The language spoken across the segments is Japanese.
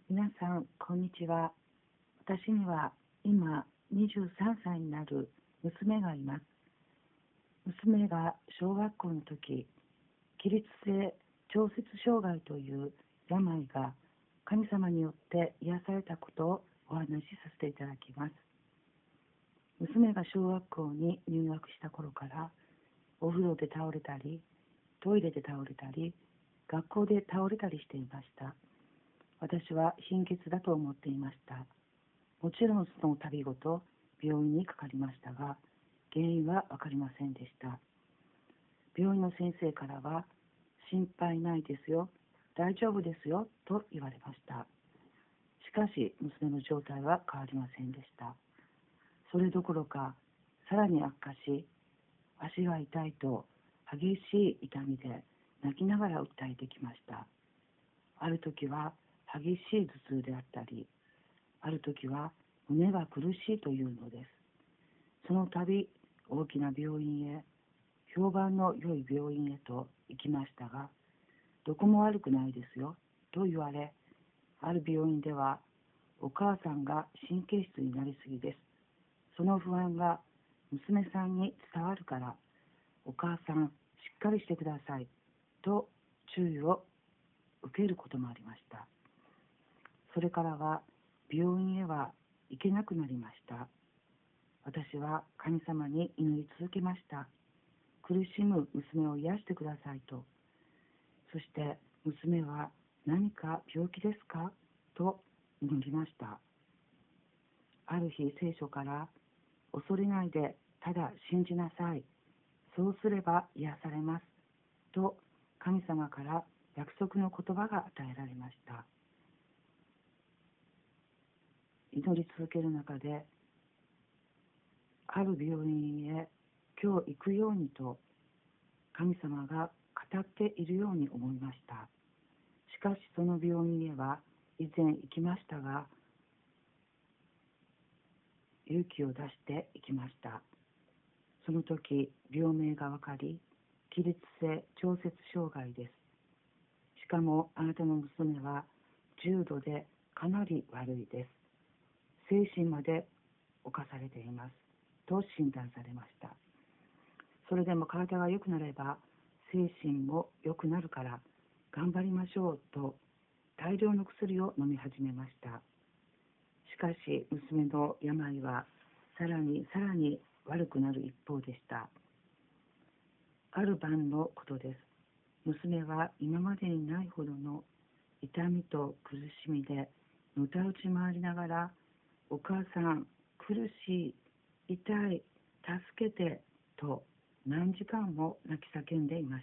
皆さん、こんにちは。私には今23歳になる娘がいます。娘が小学校の時、起立性調節障害という病が神様によって癒されたことをお話しさせていただきます。娘が小学校に入学した頃から、お風呂で倒れたり、トイレで倒れたり、学校で倒れたりしていました。私は貧血だと思っていました。もちろんその度ごと病院にかかりましたが、原因は分かりませんでした。病院の先生からは、心配ないですよ、大丈夫ですよと言われました。しかし娘の状態は変わりませんでした。それどころか、さらに悪化し、足が痛いと激しい痛みで泣きながら訴えてきました。ある時は激しい頭痛であったり、ある時は胸が苦しいというのです。その度、大きな病院へ、評判の良い病院へと行きましたが、どこも悪くないですよと言われ、ある病院では、お母さんが神経質になりすぎです。その不安が娘さんに伝わるから、お母さんしっかりしてくださいと注意を受けることもありました。それからは病院へは行けなくなりました。私は神様に祈り続けました。苦しむ娘を癒してくださいと。そして娘は何か病気ですかと祈りました。ある日聖書から恐れないでただ信じなさい。そうすれば癒されますと神様から約束の言葉が与えられました。祈り続ける中で、ある病院へ今日行くようにと神様が語っているように思いました。しかしその病院へは以前行きましたが、勇気を出して行きました。その時病名が分かり、起立性調節障害です。しかもあなたの娘は重度でかなり悪いです。精神まで侵されていますと診断されました。それでも体が良くなれば精神も良くなるから頑張りましょうと大量の薬を飲み始めました。しかし娘の病はさらに悪くなる一方でした。ある晩のことです。娘は今までにないほどの痛みと苦しみでのたうち回りながら、お母さん苦しい、痛い、助けてと何時間も泣き叫んでいました。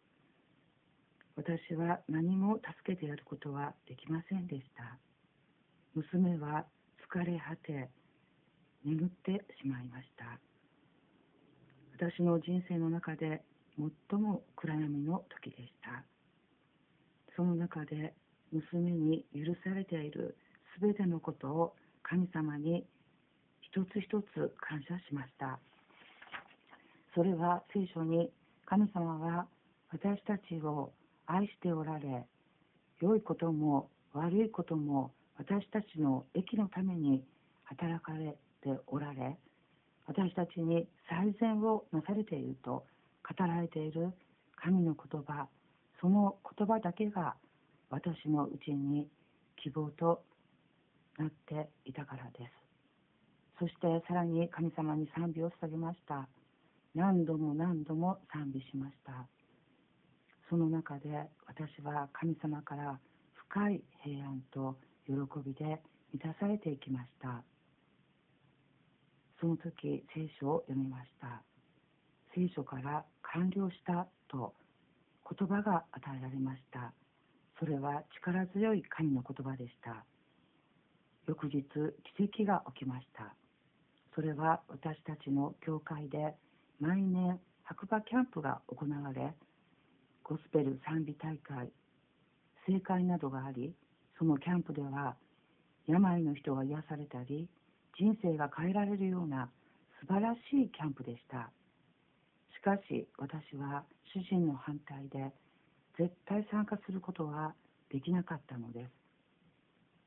私は何も助けてやることはできませんでした。娘は疲れ果て眠ってしまいました。私の人生の中で最も暗闇の時でした。その中で娘に許されているすべてのことを神様に一つ一つ感謝しました。それは聖書に神様は私たちを愛しておられ、良いことも悪いことも私たちの益のために働かれておられ、私たちに最善をなされていると語られている神の言葉、その言葉だけが私のうちに希望となっていたからです。そしてさらに神様に賛美を捧げました。何度も何度も賛美しました。その中で私は神様から深い平安と喜びで満たされていきました。その時聖書を読みました。聖書から完了したと言葉が与えられました。それは力強い神の言葉でした。翌日奇跡が起きました。それは私たちの教会で毎年白馬キャンプが行われ、ゴスペル賛美大会、聖会などがあり、そのキャンプでは病の人が癒されたり、人生が変えられるような素晴らしいキャンプでした。しかし私は主人の反対で絶対参加することはできなかったのです。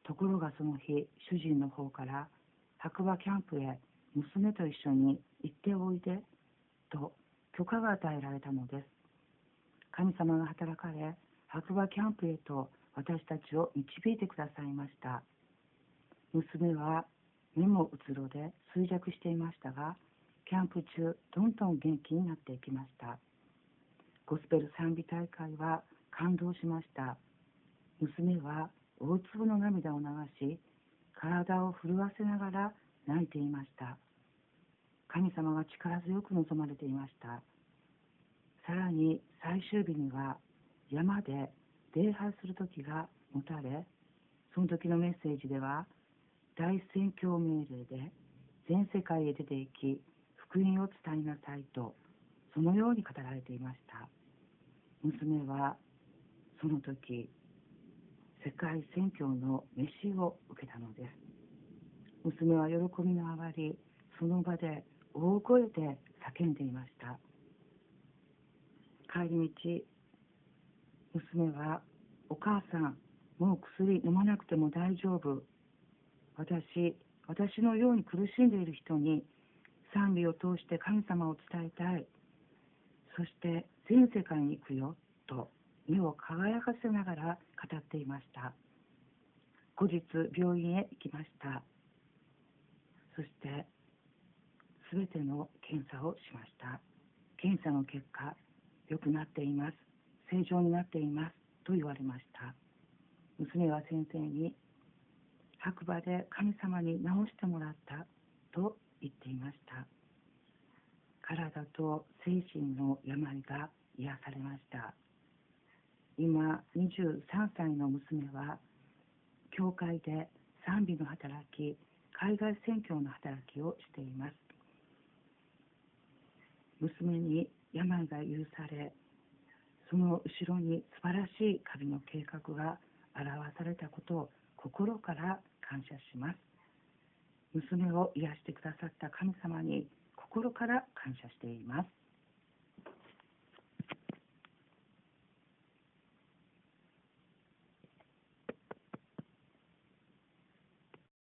ところがその日、主人の方から白馬キャンプへ娘と一緒に行っておいでと許可が与えられたのです。神様が働かれ、白馬キャンプへと私たちを導いてくださいました。娘は目もうつろで衰弱していましたが、キャンプ中どんどん元気になっていきました。ゴスペル賛美大会は感動しました。娘は大粒の涙を流し、体を震わせながら泣いていました。神様が力強く望まれていました。さらに最終日には山で礼拝する時が持たれ、その時のメッセージでは、大宣教命令で全世界へ出て行き福音を伝えなさいと、そのように語られていました。娘はその時世界宣教の召しを受けたのです。娘は喜びのあまり、その場で大声で叫んでいました。帰り道、娘は、お母さん、もう薬飲まなくても大丈夫。私のように苦しんでいる人に賛美を通して神様を伝えたい。そして全世界に行くよと目を輝かせながら語っていました。後日病院へ行きました。そしてすべての検査をしました。検査の結果、良くなっています。正常になっていますと言われました。娘は先生に、白馬で神様に治してもらったと言っていました。体と精神の病が癒されました。今23歳の娘は教会で賛美の働き、海外宣教の働きをしています。娘に病が許され、その後ろに素晴らしい神の計画が表されたことを心から感謝します。娘を癒してくださった神様に心から感謝しています。